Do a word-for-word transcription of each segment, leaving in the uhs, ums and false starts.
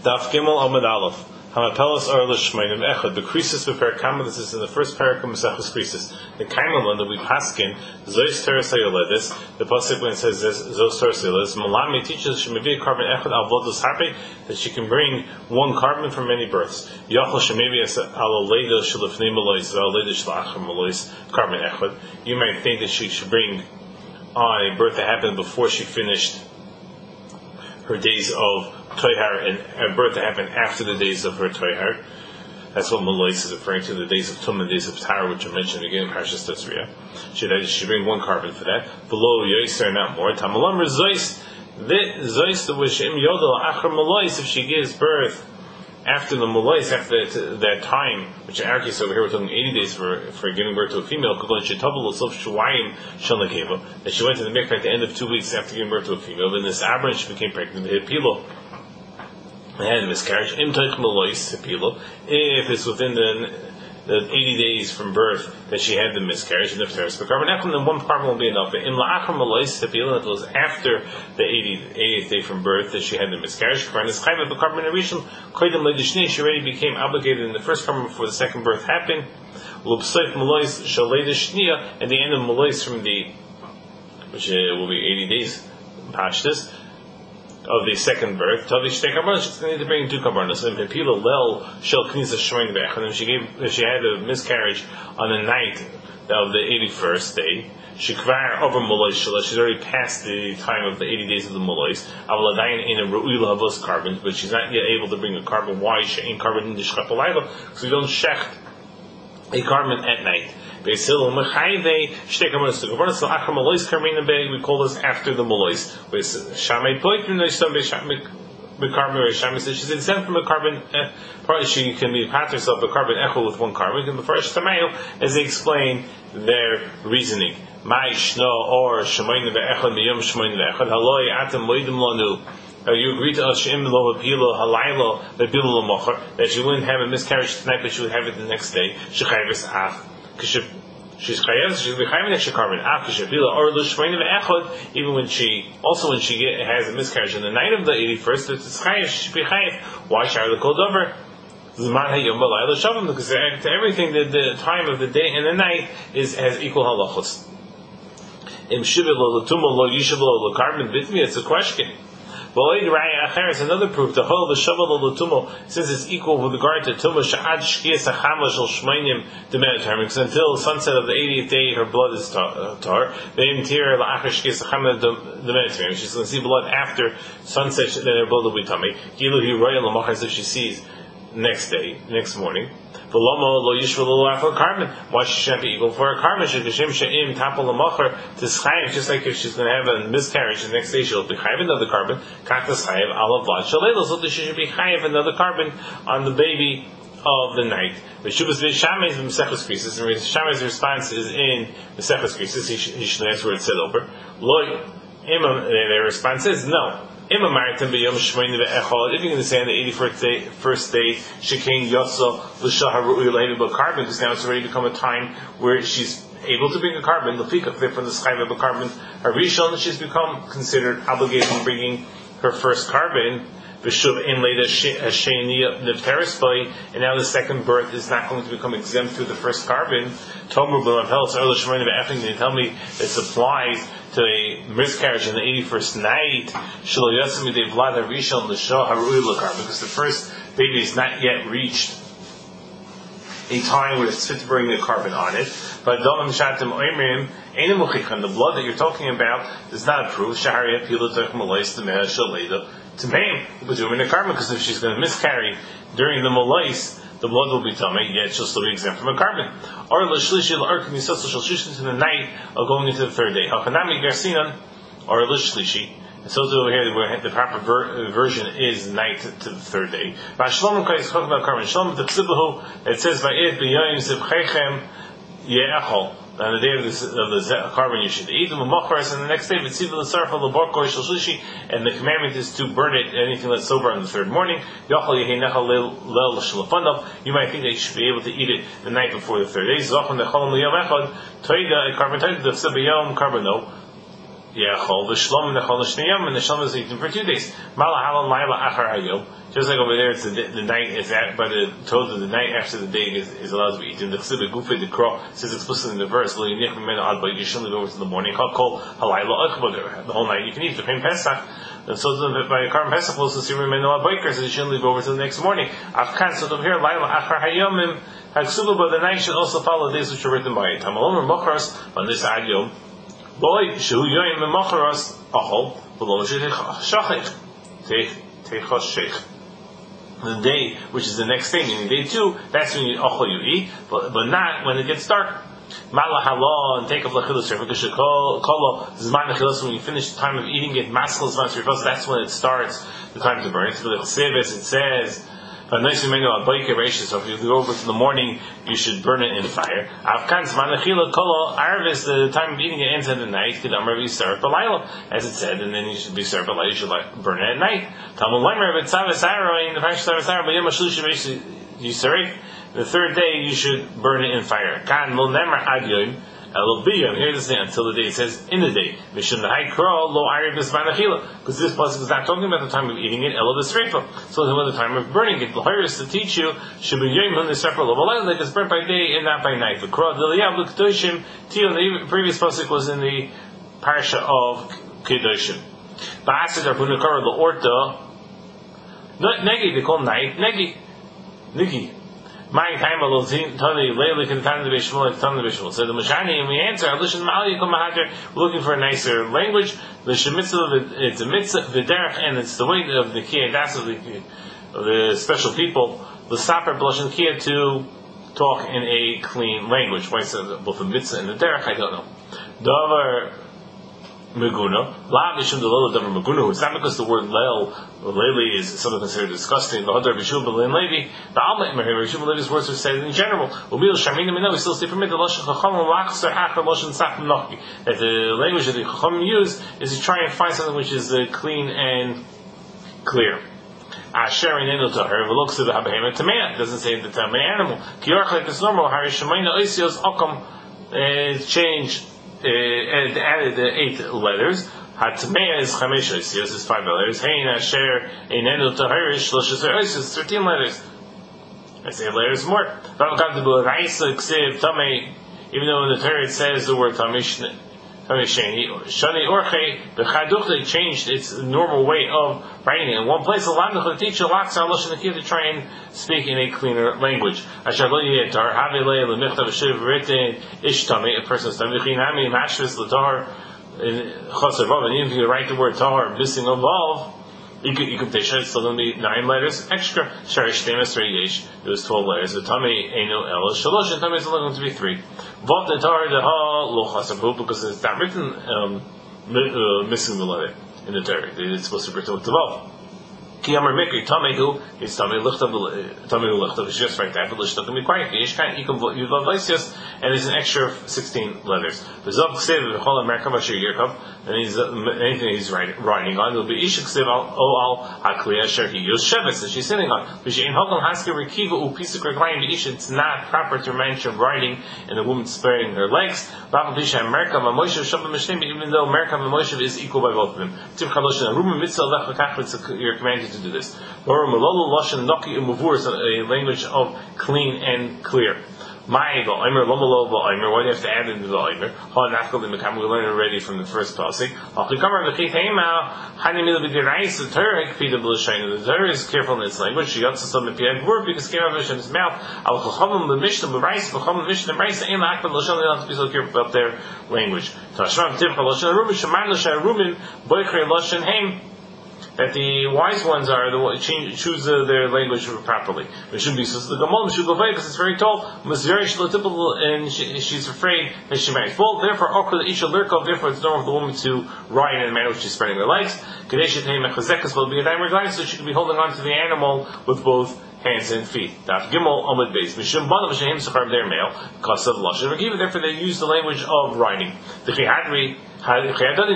Daf Gimel Amud Aleph. Hamapelas are l'shmeinim echad. The krisis b'per kama. This is in the first parak of Mesechus Krisis. The kaimel one that we paskin zois teres hayoledis. The pasuk when it says this zois teres hayoledis. Malami teaches she may be a carbon echad avodas harpe, that she can bring one carbon from many births. Yachol she may be a aloledo shalifnei malois aloledo shalachar malois carbon echad. You might think that she should bring on a birth that happened before she finished her days of Toihar, and a birth that happened after the days of her Toihar. That's what Malois is referring to, the days of Tum and days of Tara, which are mentioned again in Parshas Tazria. She should bring one carbon for that. Below Yoiser, not more. Tamalam Zois, Zois, the Wishim Yodel, Achar Malois, if she gives birth after the Malois, after that, that time, which in our case over here we're talking eighty days for, for giving birth to a female, that she went to the mikveh at the end of two weeks after giving birth to a female. Then this Abram, she became pregnant, the Hipilo, and had a miscarriage. If it's within the, the eighty days from birth that she had the miscarriage, and if there's the carbon, then one carbon will be enough. But in la'achar malois tepila, it was after the eightieth day from birth that she had the miscarriage. She already became obligated in the first carbon before the second birth happened. And the end of malois from the, which will be eighty days, pashtas, of the second birth, she's going to need to bring two karbanos. And Pepila Lel Shel Knisa Shmoin Bech, and if she gave, if she had a miscarriage on the night of the eighty-first day, she kvar over Molois Shela, she's already past the time of the eighty days of the Molois. Avaladayin in a Ru'ila Havos carbon, but she's not yet able to bring a carbon. Why? She ain't carbon in the Shkapalayla, because we don't shecht a carbon at night. We call this after the Molois. She's exempt from a carbon. Probably she can be pat herself a carbon echo with one carbon. And the first Tamayo, as they explain their reasoning. Are you agree to us that she wouldn't have a miscarriage tonight, but she would have it the next day? She's She's chayav, she'll be chayav next carbon. Even when she, also when she get, has a miscarriage on the night of the eighty-first, it's chayav, she should be chayav. Why shall the kol dover? Because to everything, the, the time of the day and the night is has equal halachos. It's a question. It's another proof. The whole the shaval tumo, since it's equal with regard to tumo sha'ad shkiyas hachama shel shmeinim demeter, because until sunset of the eightieth day her blood is tar. The interior la'achar shkiyas hachama demeter, she's going to see blood after sunset. Then her blood will be tummy. Gilu hi royal lamachar, as if she sees next day, next morning. Why should she not be equal for a carbon? Just like if she's going to have a miscarriage, the next day she'll be chayiv another carbon. So she should be chayiv another carbon on the baby of the night. The Shuvas Beishamai's Mesechus Krisis, and Beishamai's response is in Mesechus Krisis. He should answer where it said over. Their response is no. If you're going to say on the eighty-first day, first day, Shekain Yosso L'Shahar carbon, because now it's already become a time where she's able to bring a carbon. The peak of it from the sky of a carbon, Harishon, she's become considered obligated in bringing her first carbon. In later and now the second birth is not going to become exempt through the first carbon. Tell me this applies to a miscarriage in the eighty-first night, because the first baby has not yet reached a time where it's fit to bring a carbon on it. But the blood that you're talking about does not prove to me, but doing a carbon, because if she's going to miscarry during the molais, the blood will be tummy, yet she'll still be exempt from a carbon. Or l'shlishi l'arkin yisotso shel shishin to the night of going into the third day. Hachanami garsinan or l'shlishi. And so over here, where the proper ver- version is night to, to the third day. V'ashlom kais talking about carbon. Shlom t'psibahu. It says va'ed b'yayim zivchechem ye'echol. On the day of the, of the carbon you should eat them, and the next day, and the commandment is to burn it, anything that's sober on the third morning. You might think that you should be able to eat it the night before the third day. Yeah, chol v'shlom and the chol shniyam and the shlom is eaten for two days. Malahalon laila achar hayom. Just like over there, it's the, the night is at, by the told of the night after the day is, is allowed to be eaten. The chsibah gufe the crow says explicitly in the verse, "Lo yinich mimenu ad ba'id." You shouldn't leave over to the morning. Kol halayla achbar the whole night. You can eat the pain Pesach. And so by Karm Pesach also see mimenu ad ba'id, so you shouldn't leave over to the next morning. Afkan so over here laila achar hayomim haksubah, but the night should also follow the days which are written by it. Tamalom or machras on this ad yom. Boy, shu yoyim machras achol v'lo shachich take take sheikh. The day, which is the next day, meaning day two, that's when you achol you eat, but but not when it gets dark. Malahala and take up lachilus because kolo zman lachilus when you finish the time of eating it. Maskal zman shrifas, that's when it starts the time to burn. It's for the chseves. It says. So if you go over to the morning, you should burn it in fire. The time of eating it ends at the night. As it said, and then you should be served by you should like burn it at night. The third day you should burn it in fire. Here it is until the day. It says in the day. Because this pasuk is not talking about the time of eating it, elo b'sreifa. So the time of burning it. The is to teach you should be yoyim separate like it's burnt by day and not by night. The previous pasuk was in the parsha of Kedoshim. Ba'asid Rabbeinu Kara the orta. Negi they call night negi nigi. My time alone, Tony, Leila can tell the Bishmul, tell the Bishmul. So the Mashani, and we answer, we're looking for a nicer language. The Shemitzvah, it's a mitzvah, the derech, and it's the way of the Kiyah, that's of the, of the special people, the Saper, Blush, and Kiyah to talk in a clean language. Why is it both the mitzvah and the derech? I don't know. Davar Meguna, La Vishum the Lola Davar Meguna. It's not because the word Leil, Leili is something considered disgusting. The Hadar Vishum Belin Levi, the Alma Vishum Levi's words are said in general. Ubil Shamina Mina, we still stay permitted. Lashon Chacham Lachser Achar Lashon Sachim Nochi. That the language that the Chacham use is to try and find something which is uh, clean and clear. Asher in Enu Tahar, looks to the Habahema Tamea. It doesn't say the Tamea animal. Kiyorch like it's normal. Hari Shemaina Oisios Okam changed. Uh, and added the eight letters. Hatmeya is chamesh oisios, is five letters. Hein asher einenu taharish shloshes oisios, thirteen letters. I say letters more. Even though in the Torah it says the word tamish, tamisheni, shani orche, b'chaduch they changed its normal way of writing it. In one place, the teacher locks our lashon to try and speak in a cleaner language. A person is tamichinami mashvis l'tahar in chaser vav, and even if you write the word tahar missing a vav, you could you could it's still going to be nine letters extra. Sharish temes yesh, it was twelve letters. The tami eno el shalosh, and tami is only going to be three. Vav the tahar the ha lo chaser vav, because it's not written um, missing the letter in the Torah. It's supposed to be written with the vav. Kiyamar Mikri Tamehu is Tameh Lichtav Tamehu Lichtav is just right there, but Lichtav can be quiet. Yishkan Ikum Yuvav Vaisius, and it's an extra sixteen letters. The Zav Ksiv V'chol Amerika Vasher Yerkov, and he's anything he's writing on. It'll be Ishik Ksiv O Al Hakli Asher He Yus Sheves that she's sitting on. V'shein Hokam Hasker Rekiva U Pisuk Reklayim V'ish. It's not proper to mention writing and the woman spreading her legs. Ba'al Pisha Amerika Mamoshev Shabbat Mishnim, even though Amerika Mamoshev is equal by both of them. Tim Chalosh and Ruben Mitzvah Lech Lekach, you're commanded to do this. Or Malolu Lashon Noki Umuvur is a language of clean and clear. Ma'ay v'omer lomalo v'omer. Why do you have to add into the omer? Ha nafkal l'mekam. We learned already from the first pasuk. Ha'chikamar v'chitayma hanimil b'dirayis. The Torah kfida b'l'shayna. The Torah is careful in its language. She got some mepiyad word because came out of his mouth. Al chachamim b'mishnah b'rayis v'chachamim b'mishnah b'rayis. Ein la'akbad l'shan. They don't have to be so careful about their language. Tashram tivcha l'shan arumin shemar l'shan arumin boichrei l'shan heim. That the wise ones are the one change, choose uh, their language properly. It should be so. The Gamal should go because it's very tall. And she, she's afraid that she might fall. Therefore, Okra the Isha Lurkov. Therefore, it's normal for the woman to ride in a manner which she's spreading her legs. Kadesh Mechazekas will be a diamond line, so she can be holding on to the animal with both hands and feet. Daf Gimel Amud Beis. Mishum Banav Shehem Sechar their male. Kasav Lashon Rekiva. Therefore, they use the language of riding. The Chihadri. Then,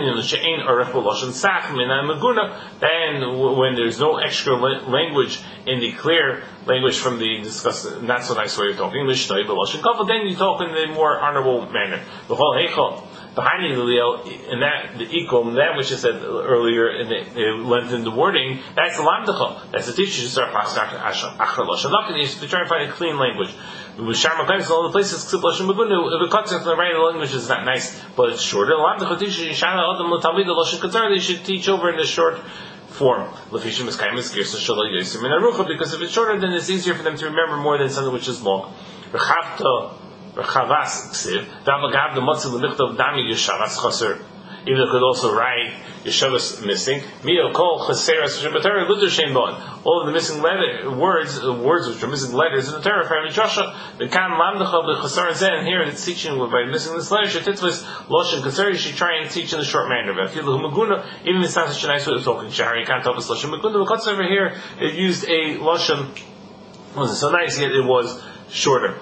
when there's no extra language in the clear language from the discussed, not so nice way of talking, then you talk in the more honorable manner. behind the and that the equal that which is said earlier in the, the lengthened the wording, that's the lamdachal. That's the teacher should start passing after lashon. Not going to try to find a clean language. With Sharma claims all the places ksib lashon begunu. If it cuts into the right language is not nice, but it's shorter. Lamdachal teacher yishana adam l'talmid lashon katzar. They should teach over in the short form. Lefishim is kaim is girsa shaloi yosim in arucha, because if it's shorter, then it's easier for them to remember more than something which is long. Rechavta. Chavas ksiv, Davagav the Motzi Lemichtov Dami Yeshavas Chaser. Even though it could also write Yeshavas missing. Mio Kol Chaseras Shabbatari Ludur Shem Bon. All of the missing letter words, uh, words which are missing letters in the Torah, Family Joshua, the Kan Lamdachav the Chasar Zen. Here it's teaching by missing this letter. Shetitzvus Loshen Kaser. You should try and teach in a short manner. Even if it's not such a nice way of talking, Shahari can't tell us Loshen Maguna. The cuts over here it used a Loshen. Wasn't so nice yet it was shorter.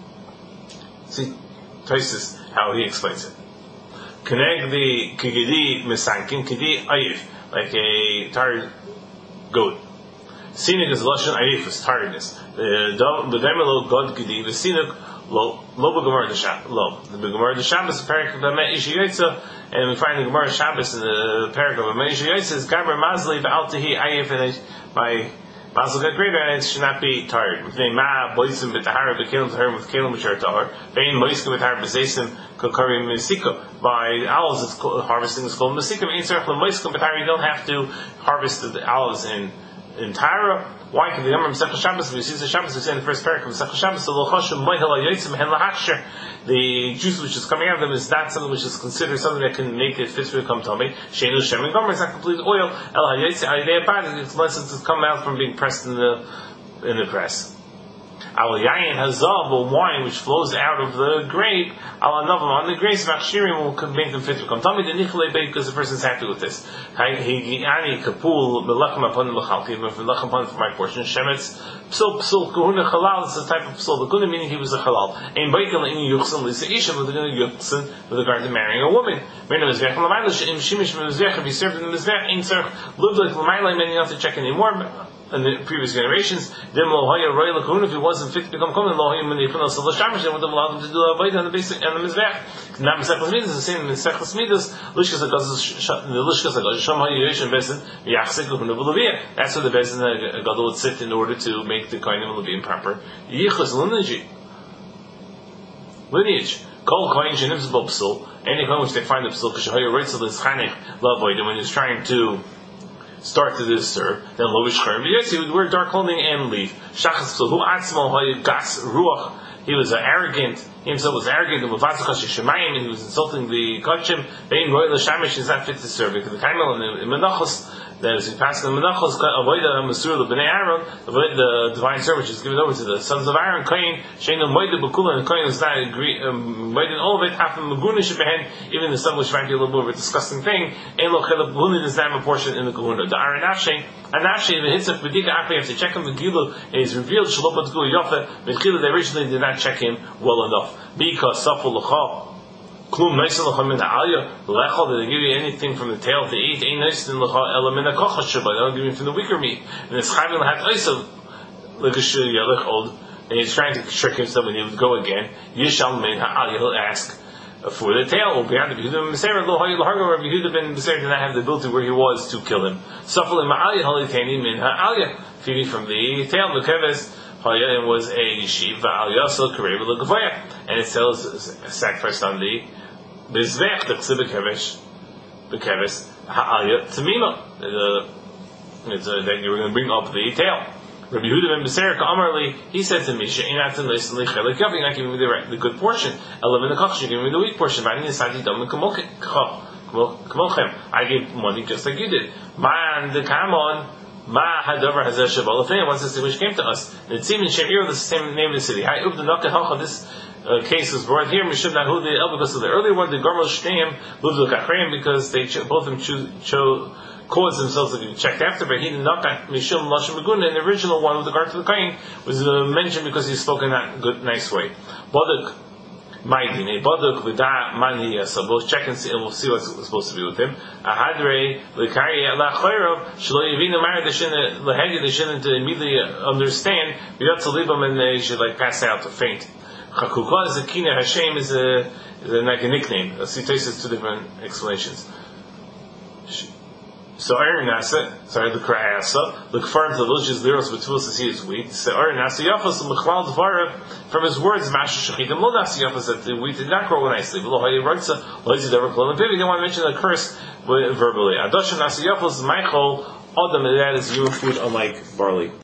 See, Tosis, how he explains it. Connect the kigidi misankin, kidi ayif, like a tired goat. Sinik is lashon ayif, is tiredness. The demelo god kidi, the sinik lo lo b'gemar the Shabbos, lo the b'gemar the Shabbos, the parak of B'mei Ishi Yotza, and we find the Gemara Shabbos in the parak of B'mei Ishi Yotza is gaber mazli ba'altehi ayif, and by Basel got greater, and it should not be tired. With name Ma, Boisim, Betahara, Bekilim, Taharim, with Kilim, which are Tahar. Vein, Moiskim, Betahar, Bezaisim, Kokarim, Mesika. By owls, it's called, harvesting is called Mesika. Ein Serach, Moiskim, Betahara, you don't have to harvest the owls in, in Tahara. Why? Because the Yom Mesechel Shabbos, we see the Shabbos, we say in the first paragraph of Mesechel Shabbos, the Lochashim, Moihel, Yoitzim, Hen Lahachsher. The juice which is coming out of them is not something which is considered something that can make it fit for the come tummy. Sheinu Shem and Gomer, it's not complete oil. El Hayotzi, Ayidei Abad, it's less to come out from being pressed in the in the press. Al Yayin Hazav, or wine which flows out of the grape, Al Anavam, on the grapes, Makshirim will make them fit for come tummy. The Nicholay Beit, because the person's happy with this. Higiani Kapul, Melachim upon the Machalki, Melachim upon for my portion, Shemetz. Psul, psul, kahuna halal, it's a type of psul. The kahuna meaning he was a halal. Ein baikel in yuchsin, lisa isha, with the guna yuchsin, with regard to marrying a woman. Mena mizvech l'mayla, she'im shimish mizvech, if he served in the mizvech, ein tzarech, lived like l'mayla, meaning not to check anymore. In the previous generations, dim lo haya roy la kahuna, if he wasn't fit to become kohen, lo haya meni chun al shamish, they would have allowed him to do a bayt on the basic, and the mizvech. Now, Mesechus Midas is the same in Mesechus Midas, Lishkas HaGaz, the Lishkas HaGaz, Shom HaYoyesh and Bezin, Yachsek Kahuna V'Leviyah. That's where the Bezin HaGadol would sit in order to make the Kohanim Leviyim proper. Yichus lineage. Lineage. Kol Kohen Shenim's Bo Psul, any Kohen which they find the Psul, Kishahaya Reitzel is Chanech, Lavoid, and when he's trying to start to disturb, then Lovish Charim, yes, he would wear dark clothing and leave. Shachas Psul, Hu Atzmo Haya Gas Ruach, he was uh, arrogant, he himself was arrogant, and he was insulting the Kachim, Bein Roy L'Shamish is not fit to serve, because the Kaimel and the Menachos, that as he passed the Menachos, Avoida Masur, the Bnei Aaron, the divine service is given over to the sons of Aaron, Kain, Shein Moida Bukula, and Kain was not agree, Moida all of it, Hafim Magunish Behen, even the son which might be a little bit of a disgusting thing, Ein Lo Chelab Kahuna does not have a portion in the Kahuna. The Aaron Nafshe, and Nafshe, the Hitzach B'dika Achli, you have to check him, the Gilu, and he's revealed, Shalom Batkul Yofa, B'chila, they originally did not check him well enough. Because Saful L'cha, Klum Nice L'cha Min Ha'alya, L'echol, did they give you anything from the tail to eat? Ain't nice in L'cha, Ela Min HaKocha Shabbat, they don't give you from the weaker meat. And it's Chayvin L'hat Oisav, L'kashir Yalech Old, and he's trying to trick himself, and he would go again. Yishal Min Ha'alya, he'll ask for the tail, or beyond the Yehuda ben Beser, Lo Hayy L'Hargo, Rabbi Yehuda ben Beser did not have the ability where he was to kill him. Saful L'Ma'alya, Halitani Min Ha'alya, feeding from the tail, the Keves, Haya was a yeshiva al yasel kareva l'gavaya, and it tells a sacrifice on the mizvech the tzibah kevesh, the keves ha'alya tamima. It's that you were going to bring up the tail. Rabbi Yehuda ben Beser Amarli, he said to me, "She'inatan leisen lechelik yav, you're not giving me the the good portion. Eleven the kach, you're giving me the weak portion. V'ani nisati dam kamolchem. I gave money just like you did. Man the kamon." Ma Hadavar Hazeh Shabbat. If anyone wants to see which came to us, the Tzim and Shemir, the same name of the city. Hi, Ubda Nakat Hacha. This uh, case was brought here. Mishum Nahu the El, because of the earlier one, the Garmal Shneim Luvdul Kachreim, because they cho- both of them cho- cho- caused themselves to be checked after. But he did not Mishum Lashim Maguna. And the original one with regard to the Kain was uh, mentioned because he spoke in that good, nice way. Baduk. Maidin, a baduk v'da mani. So we'll check and see, and we'll see what's supposed to be with him. Ahadrei l'kari la'choyrov shlo yivinu mar they shouldn't l'hegi they shouldn't immediately understand. B'yot tzalibam and they should like pass out or faint. Chakukah is a kina Hashem is a They're like a nickname. Let's see, Tosfos two different explanations. So iron nasa, sorry, the krayasa, look far into the villages, liros betulos to see his wheat. So iron nasa yafas l'chlal dvara, from his words, masha shechitim lo nasa yafas, that the wheat did not grow nicely. V'lo hayi rotza, lo yizi dever klal. And maybe they want to mention the curse verbally. Adosha nasa yafas, meichol, adam, that is human food, unlike barley.